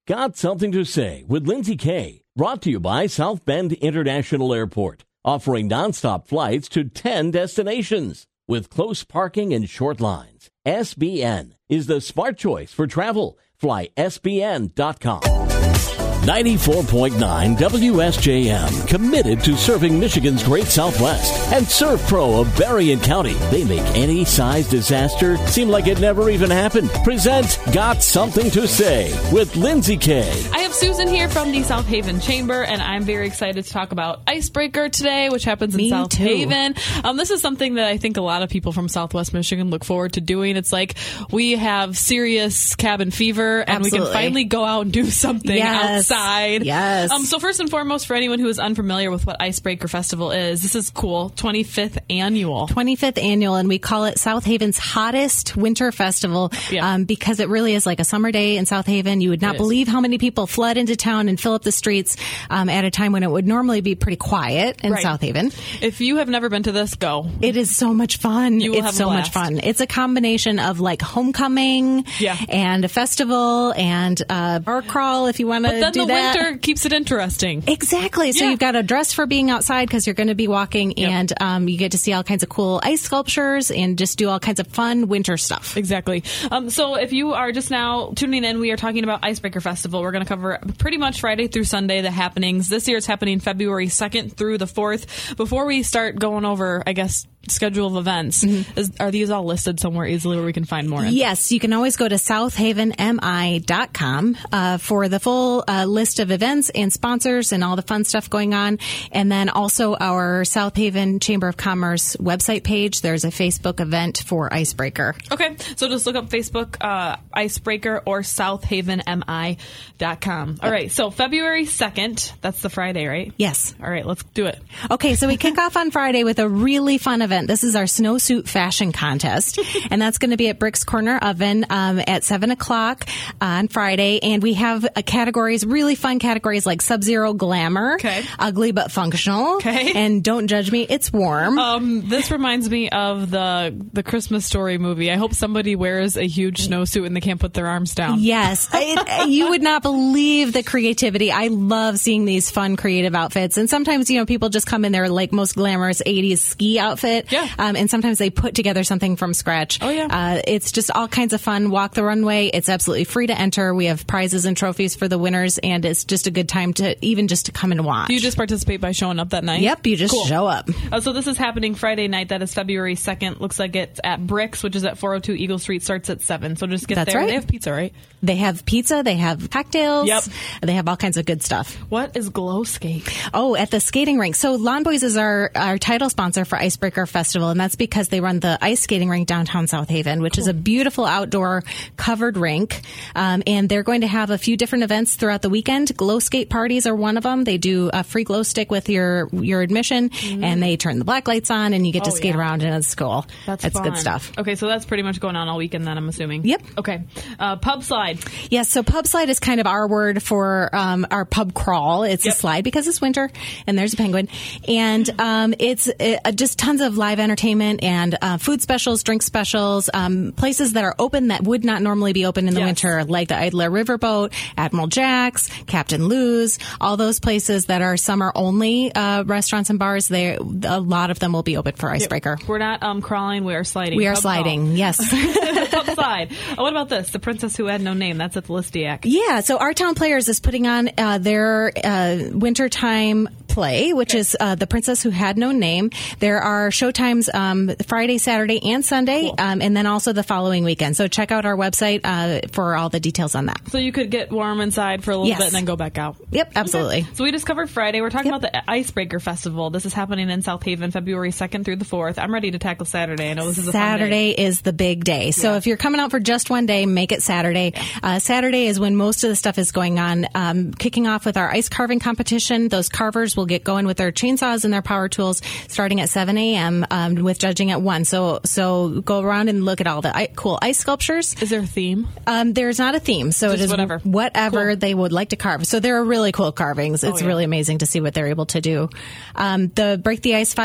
Got Something to Say with Lindsay Kay. Brought to you by South Bend International Airport, offering nonstop flights to 10 destinations with close parking and short lines. SBN is the smart choice for travel. Fly SBN.com. 94.9 WSJM, committed to serving Michigan's Great Southwest. And Surf Pro of Berrien County. They make any size disaster seem like it never even happened. Present Got Something to Say with Lindsay Kay. I have Susan here from the South Haven Chamber, and I'm very excited to talk about Icebreaker today, which happens in South Haven. This is something that I think a lot of people from Southwest Michigan look forward to doing. It's like we have serious cabin fever, and we can finally go out and do something outside. Yes. So first and foremost, for anyone who is unfamiliar with what Icebreaker Festival is, this is cool. 25th annual. 25th annual, and we call it South Haven's hottest winter festival because it really is like a summer day in South Haven. You would not believe how many people flood into town and fill up the streets at a time when it would normally be pretty quiet in South Haven. If you have never been to this, go. It is so much fun. It's so much fun. It's a combination of like homecoming and a festival and bar crawl if you want to do that. The winter keeps it interesting. Exactly. So you've got a dress for being outside because you're going to be walking, and you get to see all kinds of cool ice sculptures and just do all kinds of fun winter stuff. Exactly. So if you are just now tuning in, we are talking about Icebreaker Festival. We're going to cover pretty much Friday through Sunday the happenings. This year it's happening February 2nd through the 4th. Before we start going over, I guess, schedule of events, are these all listed somewhere easily where we can find more info? Yes, you can always go to southhavenmi.com for the full list of events and sponsors and all the fun stuff going on. And then also our South Haven Chamber of Commerce website page. There's a Facebook event for Icebreaker. Okay, so just look up Facebook Icebreaker or southhavenmi.com. All right, so February 2nd, that's the Friday, right? Yes. All right, let's do it. Okay, so we kick off on Friday with a really fun event. This is our snowsuit fashion contest, and that's going to be at Brick's Corner Oven at 7 o'clock on Friday. And we have categories, really fun categories like Sub-Zero Glamour, Ugly but Functional, and Don't Judge Me, It's Warm. This reminds me of the Christmas Story movie. I hope somebody wears a huge snowsuit and they can't put their arms down. Yes. You would not believe the creativity. I love seeing these fun, creative outfits. And sometimes, people just come in their like most glamorous 80s ski outfit. Yeah. And sometimes they put together something from scratch. Oh, yeah. It's just all kinds of fun. Walk the runway. It's absolutely free to enter. We have prizes and trophies for the winners, and it's just a good time to come and watch. You just participate by showing up that night? Yep, you just show up. So this is happening Friday night. That is February 2nd. Looks like it's at Bricks, which is at 402 Eagle Street. Starts at 7. So just get That's there. Right. They have pizza, right? They have pizza. They have cocktails. Yep. They have all kinds of good stuff. What is Glow Skate? Oh, at the skating rink. So Lawn Boys is our title sponsor for Icebreaker Festival, and that's because they run the ice skating rink downtown South Haven, which is a beautiful outdoor covered rink. And they're going to have a few different events throughout the weekend. Glow skate parties are one of them. They do a free glow stick with your admission, and they turn the black lights on, and you get to skate around, and it's cool. That's fun. Good stuff. Okay, so that's pretty much going on all weekend then, I'm assuming. Yep. Okay. Pub slide. Yes, so pub slide is kind of our word for our pub crawl. It's a slide because it's winter, and there's a penguin. And it's just tons of live entertainment and food specials, drink specials, places that are open that would not normally be open in the winter, like the Idler Riverboat, Admiral Jack's, Captain Lou's, all those places that are summer-only restaurants and bars. A lot of them will be open for Icebreaker. We're not crawling, we are sliding. We are sliding, yes. Pub slide. What about this? The Princess Who Had No Name. That's at the Listiac. Yeah, so Our Town Players is putting on their wintertime play, which is The Princess Who Had No Name. There are showtimes Friday, Saturday, and Sunday, and then also the following weekend. So check out our website for all the details on that. So you could get warm inside for a little bit and then go back out. Yep, absolutely. Okay. So we just covered Friday. We're talking about the Icebreaker Festival. This is happening in South Haven, February 2nd through the 4th. I'm ready to tackle Saturday. I know this is a fun day. Saturday is the big day. So if you're coming out for just one day, make it Saturday. Saturday is when most of the stuff is going on. Kicking off with our ice carving competition. Those carvers will will get going with their chainsaws and their power tools starting at 7 a.m. With judging at 1. So go around and look at all the cool ice sculptures. Is there a theme? There's not a theme. So just it is whatever cool. they would like to carve. So there are really cool carvings. It's really amazing to see what they're able to do. The Break the Ice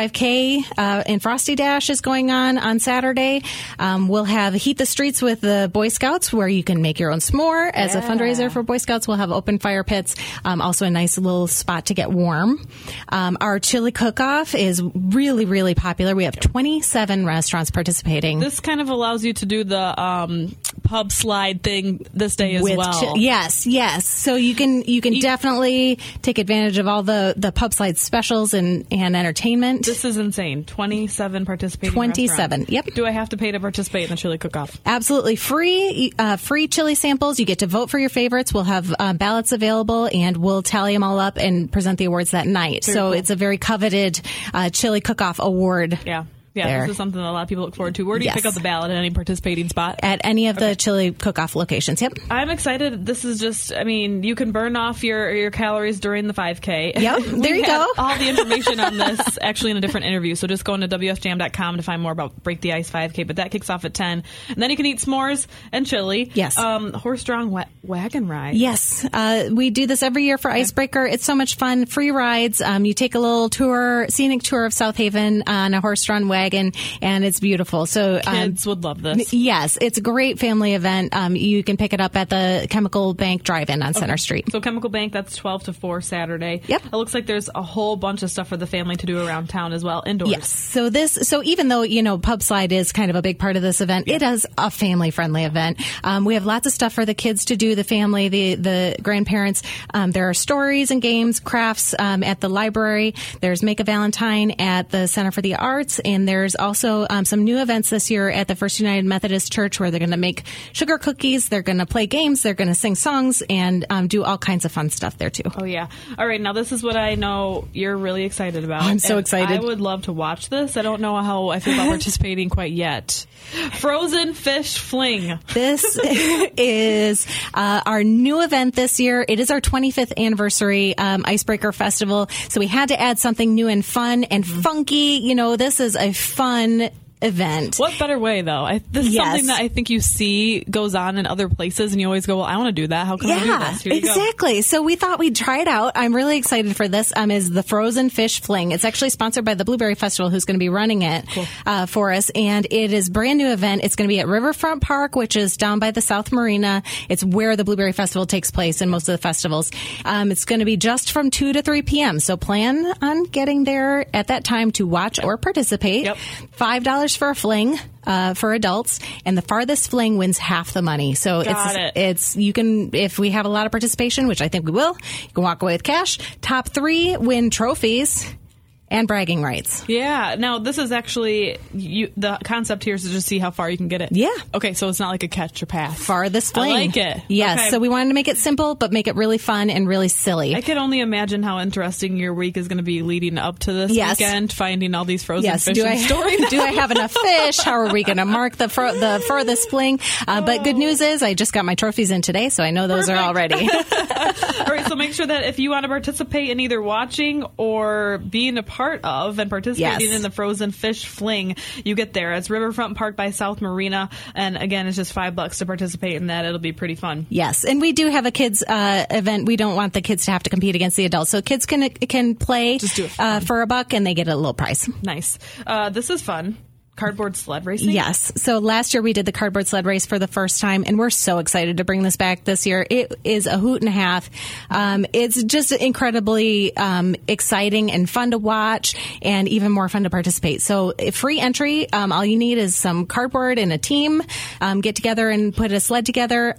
5K in Frosty Dash is going on Saturday. We'll have Heat the Streets with the Boy Scouts, where you can make your own s'more as a fundraiser for Boy Scouts. We'll have open fire pits, also a nice little spot to get warm. Our chili cook-off is really, really popular. We have 27 restaurants participating. This kind of allows you to do the pub slide thing this day as well. Yes. So you can definitely take advantage of all the pub slide specials and entertainment. This is insane. 27 participating 27, restaurants. Yep. Do I have to pay to participate in the chili cook-off? Absolutely free. Free chili samples. You get to vote for your favorites. We'll have ballots available, and we'll tally them all up and present the awards that night. Very cool. It's a very coveted chili cook-off award. Yeah, this is something that a lot of people look forward to. Where do you pick up the ballot at any participating spot? At any of the chili cook-off locations, yep. I'm excited. This is just, you can burn off your calories during the 5K. Yep, there you go. All the information on this actually in a different interview, so just go into WSJam.com to find more about Break the Ice 5K, but that kicks off at 10. And then you can eat s'mores and chili. Yes. Horse-drawn wagon ride. Yes. We do this every year for Icebreaker. It's so much fun. Free rides. You take a little scenic tour of South Haven on a horse-drawn wagon, and it's beautiful. So kids would love this. Yes, it's a great family event. You can pick it up at the Chemical Bank Drive-In on Center Street. So Chemical Bank, that's 12 to 4 Saturday. Yep. It looks like there's a whole bunch of stuff for the family to do around town as well, indoors. Yes. So even though pub slide is kind of a big part of this event, it is a family-friendly event. We have lots of stuff for the kids to do, the family, the grandparents. There are stories and games, crafts at the library. There's Make a Valentine at the Center for the Arts, and there's also some new events this year at the First United Methodist Church, where they're going to make sugar cookies, they're going to play games, they're going to sing songs, and do all kinds of fun stuff there too. Oh yeah. All right, now this is what I know you're really excited about. I'm so excited. I would love to watch this. I don't know how I feel about participating quite yet. Frozen Fish Fling. This is our new event this year. It is our 25th anniversary Icebreaker Festival, so we had to add something new and fun and funky. This is a fun event. What better way, though? This is something that I think you see goes on in other places, and you always go, well, I want to do that. How can I do this? Here you exactly. Go. So we thought we'd try it out. I'm really excited for this. Is the Frozen Fish Fling. It's actually sponsored by the Blueberry Festival, who's going to be running it for us, and it is a brand new event. It's going to be at Riverfront Park, which is down by the South Marina. It's where the Blueberry Festival takes place in most of the festivals. It's going to be just from 2 to 3 p.m., so plan on getting there at that time to watch or participate. Yep. $5 for a fling for adults, and the farthest fling wins half the money. So it's you can, if we have a lot of participation, which I think we will, you can walk away with cash. Top 3 win trophies and bragging rights. Yeah. Now, this is actually, the concept here is to just see how far you can get it. Yeah. Okay, so it's not like a catch or pass. Farthest fling. I like it. Yes. Okay. So we wanted to make it simple, but make it really fun and really silly. I can only imagine how interesting your week is going to be leading up to this weekend, finding all these frozen fish and storing Do I have enough fish? How are we going to mark the farthest fling? But good news is I just got my trophies in today, so I know those are all ready. All right, so make sure that if you want to participate in either watching or being a part of and participating in the Frozen Fish Fling, you get there. It's Riverfront Park by South Marina, and again, it's just $5 to participate in that. It'll be pretty fun. Yes, and we do have a kids event. We don't want the kids to have to compete against the adults, so kids can play just do it for $1, and they get a little prize. Nice. This is fun. Cardboard sled racing? Yes. So last year we did the cardboard sled race for the first time, and we're so excited to bring this back this year. It is a hoot and a half. It's just incredibly exciting and fun to watch, and even more fun to participate. So free entry. All you need is some cardboard and a team. Get together and put a sled together.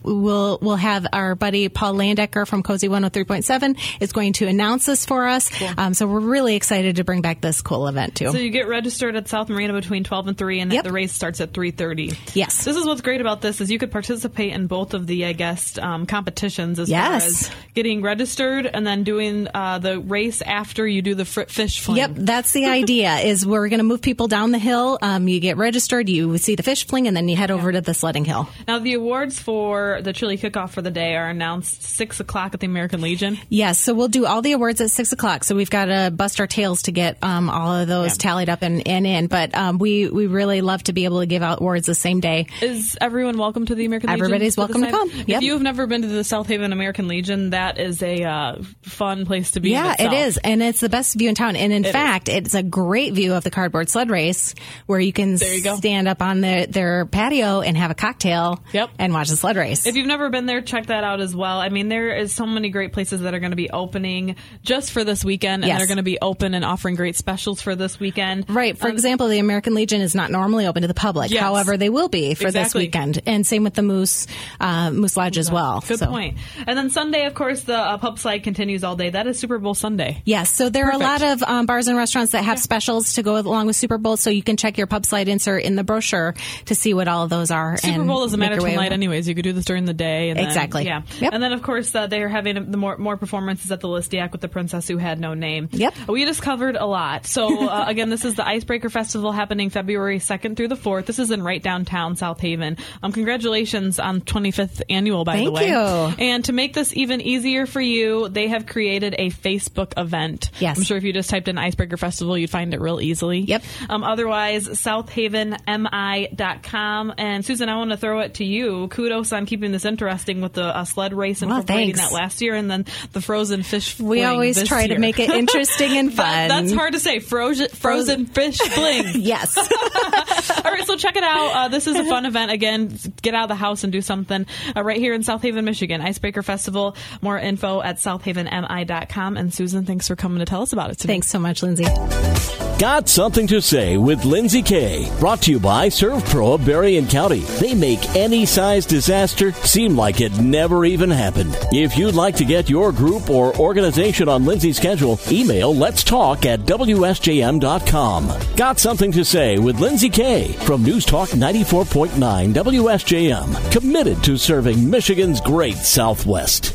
We'll have our buddy Paul Landecker from Cozy 103.7 is going to announce this for us. Cool. So we're really excited to bring back this cool event too. So you get registered at South Marina between between 12 and 3, and the race starts at 3:30. Yes. This is what's great about this is you could participate in both of the, I guess, competitions as far as getting registered and then doing the race after you do the fish fling. Yep, that's the idea. Is we're going to move people down the hill. You get registered, you see the fish fling, and then you head over to the sledding hill. Now, the awards for the chili cook-off for the day are announced 6 o'clock at the American Legion. Yes, so we'll do all the awards at 6 o'clock. So we've got to bust our tails to get all of those tallied up and in. But we really love to be able to give out awards the same day. Is everyone welcome to the American Legion? Everybody's welcome to come. If you have never been to the South Haven American Legion, that is a fun place to be. Yeah, it is. And it's the best view in town. And in fact, it's a great view of the cardboard sled race where you can stand up on their patio and have a cocktail and watch the sled race. If you've never been there, check that out as well. I mean, there is so many great places that are going to be opening just for this weekend, and they're going to be open and offering great specials for this weekend. Right. For example, the American Legion is not normally open to the public. Yes. However, they will be for this weekend. And same with the Moose Lodge as well. Good point. And then Sunday, of course, the pub slide continues all day. That is Super Bowl Sunday. Yes. So there are a lot of bars and restaurants that have specials to go along with Super Bowl. So you can check your pub slide insert in the brochure to see what all of those are. Super Bowl is a mandatory night anyways. You could do this during the day. And exactly. Then, And then, of course, they are having the more performances at the Listiac with the Princess Who Had No Name. Yep. We just covered a lot. So, again, this is the Icebreaker Festival happening February 2nd through the 4th. This is in right downtown South Haven. Congratulations on 25th annual, by the way. Thank you. And to make this even easier for you, they have created a Facebook event. Yes. I'm sure if you just typed in Icebreaker Festival, you'd find it real easily. Yep. Otherwise, southhavenmi.com. And Susan, I want to throw it to you. Kudos on keeping this interesting with the sled race and incorporating that last year, and then the frozen fish fling. We always try to make it interesting and fun. That's hard to say. Frozen fish fling. Yes. All right, so check it out. This is a fun event. Again, get out of the house and do something right here in South Haven, Michigan. Icebreaker Festival. More info at southhavenmi.com. And Susan, thanks for coming to tell us about it today. Thanks so much, Lindsay. Got Something to Say with Lindsay Kay. Brought to you by ServPro of Berrien County. They make any size disaster seem like it never even happened. If you'd like to get your group or organization on Lindsay's schedule, email letstalk@wsjm.com. Got Something to Say with Lindsay Kay from News Talk 94.9 WSJM. Committed to serving Michigan's great Southwest.